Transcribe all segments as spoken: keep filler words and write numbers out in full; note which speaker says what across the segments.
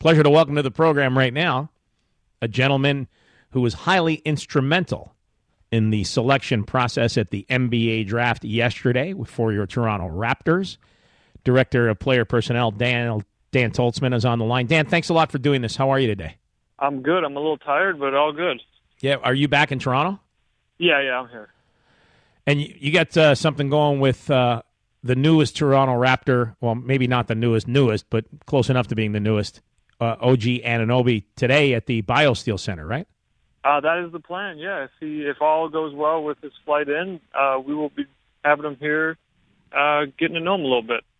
Speaker 1: Pleasure to welcome to the program right now a gentleman who was highly instrumental in the selection process at the N B A draft yesterday for your Toronto Raptors. Director of Player Personnel, Dan, Dan Toltzman, is on the line. Dan, thanks a lot for doing this. How are you today?
Speaker 2: I'm good. I'm a little tired, but all good.
Speaker 1: Yeah, are you back in Toronto?
Speaker 2: Yeah, yeah, I'm here.
Speaker 1: And you, you got uh, something going with uh, the newest Toronto Raptor, well, maybe not the newest, newest, but close enough to being the newest, uh, O G Anunoby, today at the BioSteel Center, right?
Speaker 2: Uh, that is the plan, yeah. If, he, if all goes well with his flight in, uh, we will be having him here, uh, getting to know him a little bit.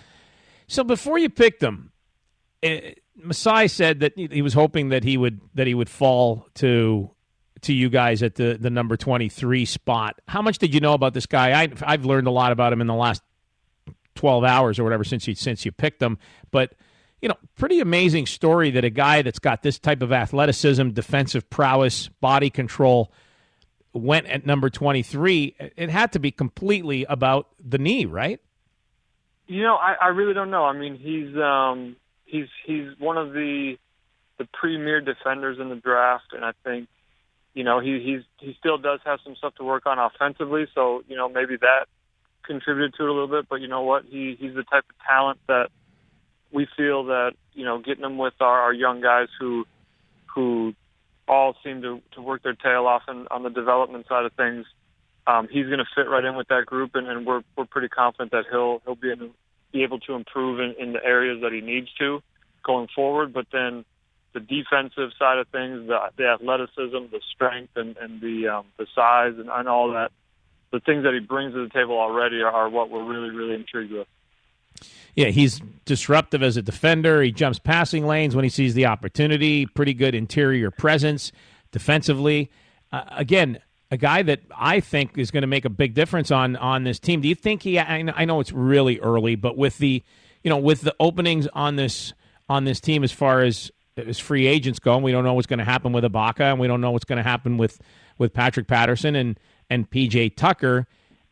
Speaker 1: So before you picked him, it, Masai said that he was hoping that he would that he would fall to to you guys at the, the number twenty-three spot. How much did you know about this guy? I, I've learned a lot about him in the last twelve hours or whatever since you since you picked him. But you know, pretty amazing story that a guy that's got this type of athleticism, defensive prowess, body control went at number twenty-three. It had to be completely about the knee, right?
Speaker 2: You know, I, I really don't know. I mean, he's um, he's he's one of the the premier defenders in the draft, and I think, you know, he he's he still does have some stuff to work on offensively. So, you know, maybe that contributed to it a little bit. But you know what? He he's the type of talent that we feel that, you know, getting him with our, our young guys who who all seem to, to work their tail off in, on the development side of things. Um, he's going to fit right in with that group, and, and we're we're pretty confident that he'll he'll be in, be able to improve in, in the areas that he needs to going forward. But then the defensive side of things, the, the athleticism, the strength, and, and the um, the size, and, and all that, the things that he brings to the table already are, are what we're really really intrigued with.
Speaker 1: Yeah, he's disruptive as a defender. He jumps passing lanes when he sees the opportunity. Pretty good interior presence defensively. Uh, again, a guy that I think is going to make a big difference on on this team. Do you think he? I know it's really early, but with the, you know, with the openings on this on this team as far as as free agents go, and we don't know what's going to happen with Ibaka, and we don't know what's going to happen with with Patrick Patterson and and P J Tucker.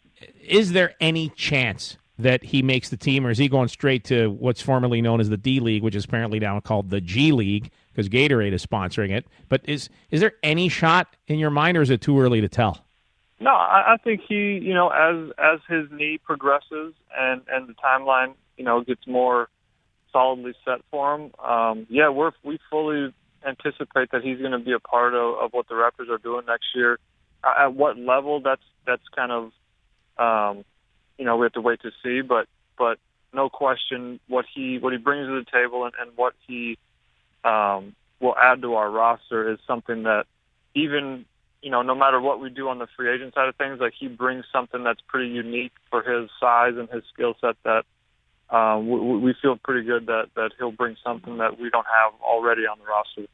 Speaker 1: Is there any chance that he makes the team, or is he going straight to what's formerly known as the D League, which is apparently now called the G League because Gatorade is sponsoring it? But is is there any shot in your mind, or is it too early to tell?
Speaker 2: No, I, I think he, you know, as as his knee progresses and, and the timeline, you know, gets more solidly set for him, um, yeah, we're we fully anticipate that he's going to be a part of, of what the Raptors are doing next year. Uh, at what level, that's that's kind of, um, you know, we have to wait to see. But but no question, what he what he brings to the table and, and what he um, will add to our roster is something that even, you know, no matter what we do on the free agent side of things, like he brings something that's pretty unique for his size and his skill set that um, we, we feel pretty good that, that he'll bring something that we don't have already on the roster.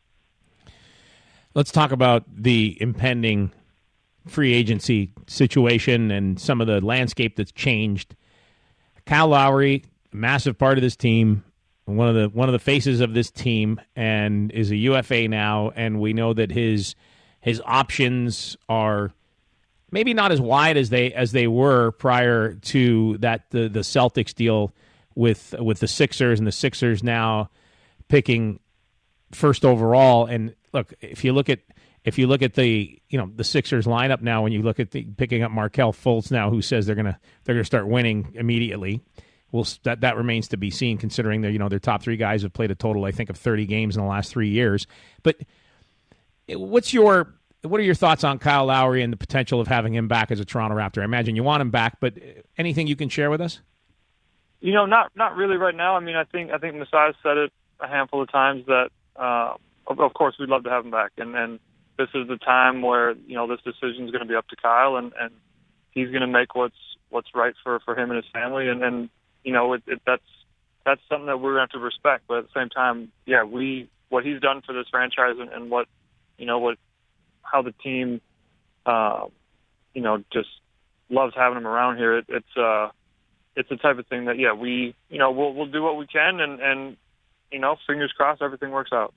Speaker 1: Let's talk about the impending free agency situation and some of the landscape that's changed. Kyle Lowry, a massive part of this team, one of the one of the faces of this team, and is a U F A now, and we know that his his options are maybe not as wide as they as they were prior to that the, the Celtics deal with with the Sixers, and the Sixers now picking first overall. And look, if you look at If you look at the, you know, the Sixers lineup now, when you look at the picking up Markelle Fultz now, who says they're gonna they're gonna start winning immediately, well, that that remains to be seen. Considering that, you know, their top three guys have played a total, I think, of thirty games in the last three years. But what's your what are your thoughts on Kyle Lowry and the potential of having him back as a Toronto Raptor? I imagine you want him back, but anything you can share with us?
Speaker 2: You know, not not really right now. I mean, I think I think Masai said it a handful of times that, uh, of, of course, we'd love to have him back, and and. This is the time where, you know, this decision is going to be up to Kyle, and, and he's going to make what's what's right for, for him and his family. And, and you know, it, it, that's that's something that we're going to have to respect. But at the same time, yeah, we what he's done for this franchise and, and what, you know, what how the team, uh, you know, just loves having him around here. It, it's uh, it's the type of thing that, yeah, we, you know, we'll we'll do what we can, and, and you know, fingers crossed, everything works out.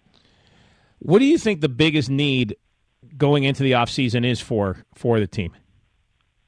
Speaker 1: What do you think the biggest need going into the offseason is for for the team?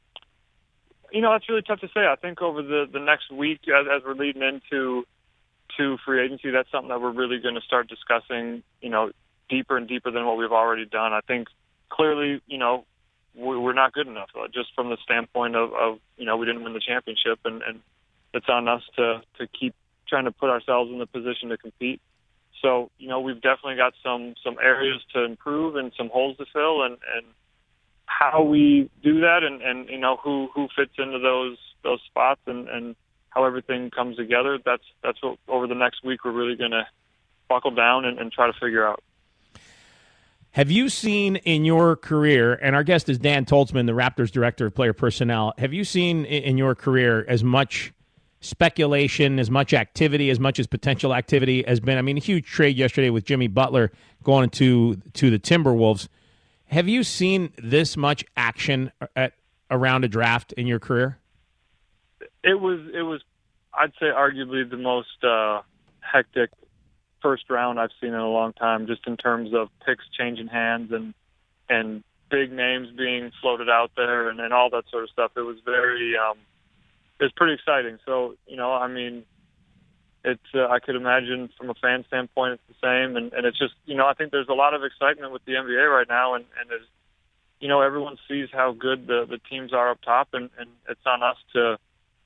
Speaker 2: You know, that's really tough to say. I think over the, the next week, as, as we're leading into to free agency, that's something that we're really going to start discussing, you know, deeper and deeper than what we've already done. I think clearly, you know, we're not good enough, uh, just from the standpoint of, of, you know, we didn't win the championship, and, and it's on us to, to keep trying to put ourselves in the position to compete. So, you know, we've definitely got some, some areas to improve and some holes to fill, and, and how we do that, and, and you know, who, who fits into those those spots, and, and how everything comes together. That's that's what over the next week we're really going to buckle down and, and try to figure out.
Speaker 1: Have you seen in your career, and our guest is Dan Toltzman, the Raptors Director of Player Personnel, have you seen in your career as much speculation, as much activity, as much as potential activity has been? I mean, a huge trade yesterday with Jimmy Butler going to, to the Timberwolves. Have you seen this much action at, around a draft in your career?
Speaker 2: It was, it was, I'd say, arguably the most uh, hectic first round I've seen in a long time, just in terms of picks changing hands and and big names being floated out there, and, and all that sort of stuff. It was very, um, it was pretty exciting. So, you know, I mean, it's uh, I could imagine from a fan standpoint it's the same, and, and it's just, you know, I think there's a lot of excitement with the N B A right now, and, and as, you know, everyone sees how good the, the teams are up top, and, and it's on us to,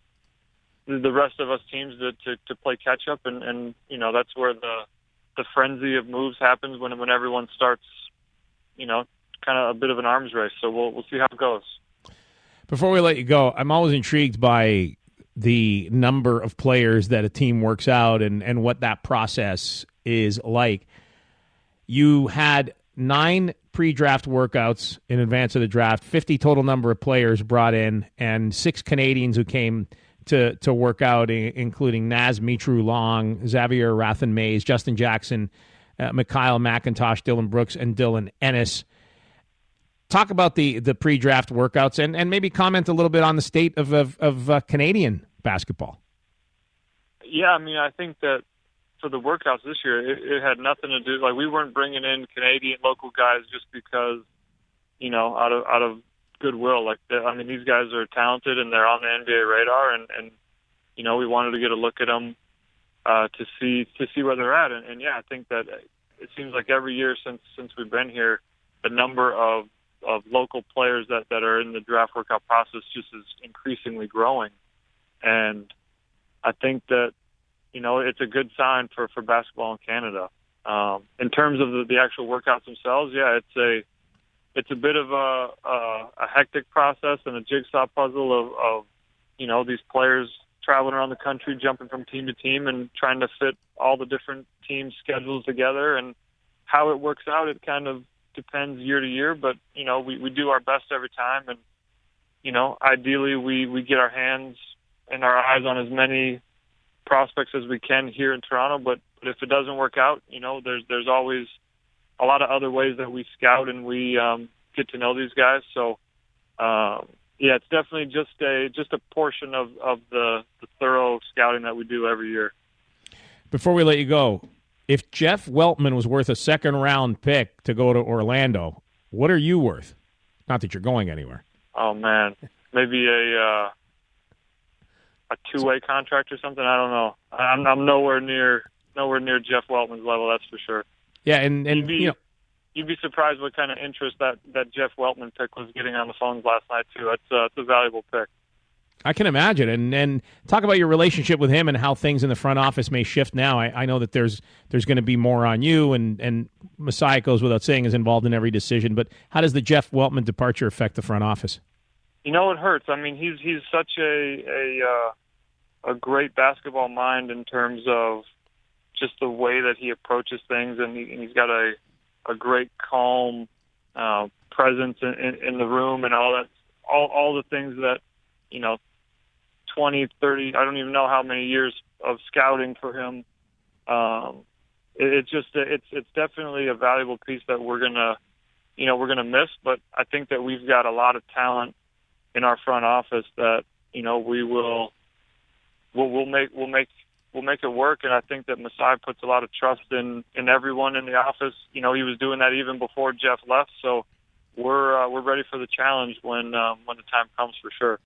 Speaker 2: the rest of us teams to, to, to play catch up, and, and you know, that's where the the frenzy of moves happens, when when everyone starts, you know, kind of a bit of an arms race. So we'll we'll see how it goes.
Speaker 1: Before we let you go, I'm always intrigued by the number of players that a team works out, and, and what that process is like. You had nine pre-draft workouts in advance of the draft, fifty total number of players brought in, and six Canadians who came to to work out, including Naz Mitru-Long, Xavier Rathan-Mays, Justin Jackson, uh, Mikhail McIntosh, Dylan Brooks, and Dylan Ennis. Talk about the, the pre-draft workouts, and, and maybe comment a little bit on the state of, of, of uh, Canadian basketball.
Speaker 2: Yeah, I mean, I think that for the workouts this year, it, it had nothing to do, like, we weren't bringing in Canadian local guys just because, you know, out of out of goodwill. Like, I mean, these guys are talented and they're on the N B A radar, and, and you know, we wanted to get a look at them uh, to see to see where they're at. And, and yeah, I think that it seems like every year since since we've been here, the number of of local players that, that are in the draft workout process just is increasingly growing. And I think that, you know, it's a good sign for, for basketball in Canada. Um, in terms of the, the actual workouts themselves, yeah, it's a It's a bit of a, a, a hectic process and a jigsaw puzzle of, of, you know, these players traveling around the country, jumping from team to team, and trying to fit all the different team schedules together. And how it works out, it kind of depends year to year. But, you know, we, we do our best every time. And, you know, ideally we, we get our hands and our eyes on as many prospects as we can here in Toronto. But, but if it doesn't work out, you know, there's there's always a lot of other ways that we scout and we um, get to know these guys. So, um, yeah, it's definitely just a just a portion of, of the, the thorough scouting that we do every year.
Speaker 1: Before we let you go, if Jeff Weltman was worth a second-round pick to go to Orlando, what are you worth? Not that you're going anywhere.
Speaker 2: Oh, man. Maybe a uh, a two-way contract or something. I don't know. I'm, I'm nowhere near nowhere near Jeff Weltman's level, that's for sure.
Speaker 1: Yeah, and, and
Speaker 2: you'd be,
Speaker 1: you know,
Speaker 2: you'd be surprised what kind of interest that, that Jeff Weltman pick was getting on the phones last night, too. That's uh, it's a valuable pick.
Speaker 1: I can imagine. And and talk about your relationship with him and how things in the front office may shift now. I, I know that there's there's going to be more on you, and, and Messiah, goes without saying, is involved in every decision. But how does the Jeff Weltman departure affect the front office?
Speaker 2: You know, it hurts. I mean, he's he's such a a, uh, a great basketball mind in terms of just the way that he approaches things, and, he, and he's got a a great calm uh, presence in, in, in the room, and all that, all all the things that, you know, twenty, thirty, I don't even know how many years of scouting for him. Um, it, it's just, it's, it's definitely a valuable piece that we're going to, you know, we're going to miss, but I think that we've got a lot of talent in our front office that, you know, we will, we'll, we'll make, we'll make, we'll make it work. And I think that Messiah puts a lot of trust in, in everyone in the office. You know, he was doing that even before Jeff left. So we're, uh, we're ready for the challenge when, um, when the time comes, for sure.